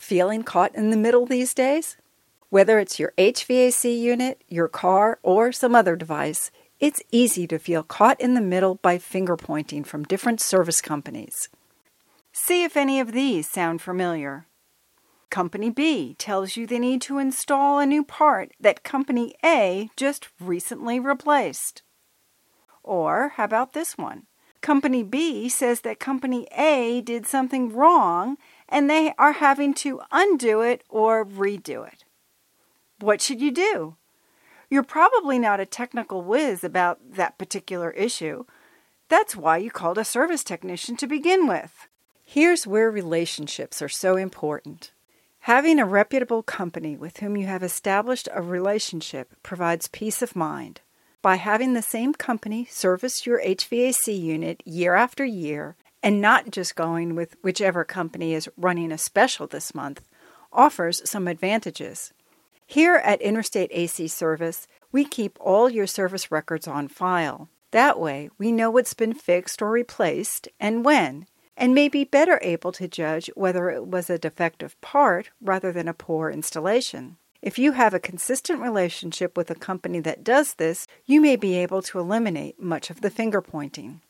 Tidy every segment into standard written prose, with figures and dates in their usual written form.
Feeling caught in the middle these days? Whether it's your HVAC unit, your car, or some other device, it's easy to feel caught in the middle by finger pointing from different service companies. See if any of these sound familiar. Company B tells you they need to install a new part that Company A just recently replaced. Or how about this one? Company B says that Company A did something wrong and they are having to undo it or redo it. What should you do? You're probably not a technical whiz about that particular issue. That's why you called a service technician to begin with. Here's where relationships are so important. Having a reputable company with whom you have established a relationship provides peace of mind. By having the same company service your HVAC unit year after year, and not just going with whichever company is running a special this month, offers some advantages. Here at Interstate AC Service, we keep all your service records on file. That way, we know what's been fixed or replaced and when, and may be better able to judge whether it was a defective part rather than a poor installation. If you have a consistent relationship with a company that does this, you may be able to eliminate much of the finger pointing.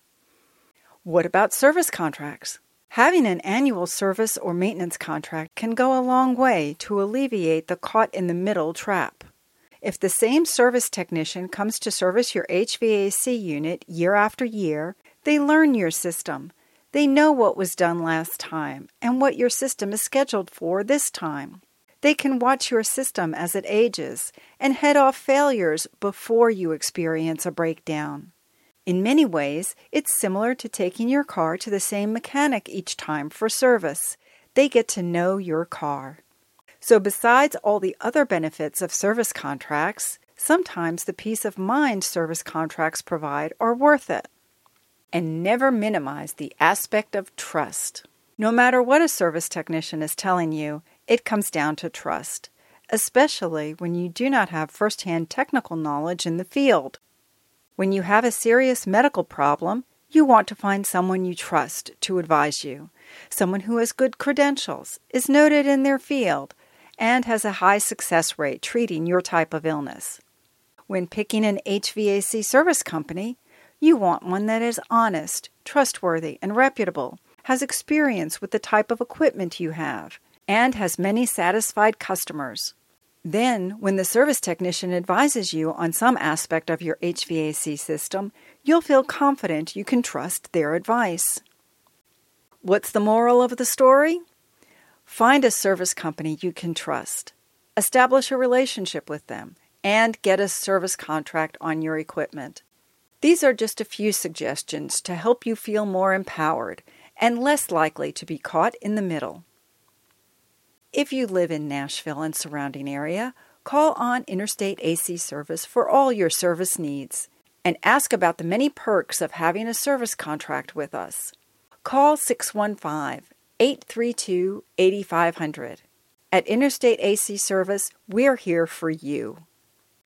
What about service contracts? Having an annual service or maintenance contract can go a long way to alleviate the caught in the middle trap. If the same service technician comes to service your HVAC unit year after year, they learn your system. They know what was done last time and what your system is scheduled for this time. They can watch your system as it ages and head off failures before you experience a breakdown. In many ways, it's similar to taking your car to the same mechanic each time for service. They get to know your car. So besides all the other benefits of service contracts, sometimes the peace of mind service contracts provide are worth it. And never minimize the aspect of trust. No matter what a service technician is telling you, it comes down to trust, especially when you do not have first-hand technical knowledge in the field. When you have a serious medical problem, you want to find someone you trust to advise you, someone who has good credentials, is noted in their field, and has a high success rate treating your type of illness. When picking an HVAC service company, you want one that is honest, trustworthy, and reputable, has experience with the type of equipment you have, and has many satisfied customers. Then, when the service technician advises you on some aspect of your HVAC system, you'll feel confident you can trust their advice. What's the moral of the story? Find a service company you can trust. Establish a relationship with them, and get a service contract on your equipment. These are just a few suggestions to help you feel more empowered and less likely to be caught in the middle. If you live in Nashville and surrounding area, call on Interstate AC Service for all your service needs and ask about the many perks of having a service contract with us. Call 615-832-8500. At Interstate AC Service, we're here for you.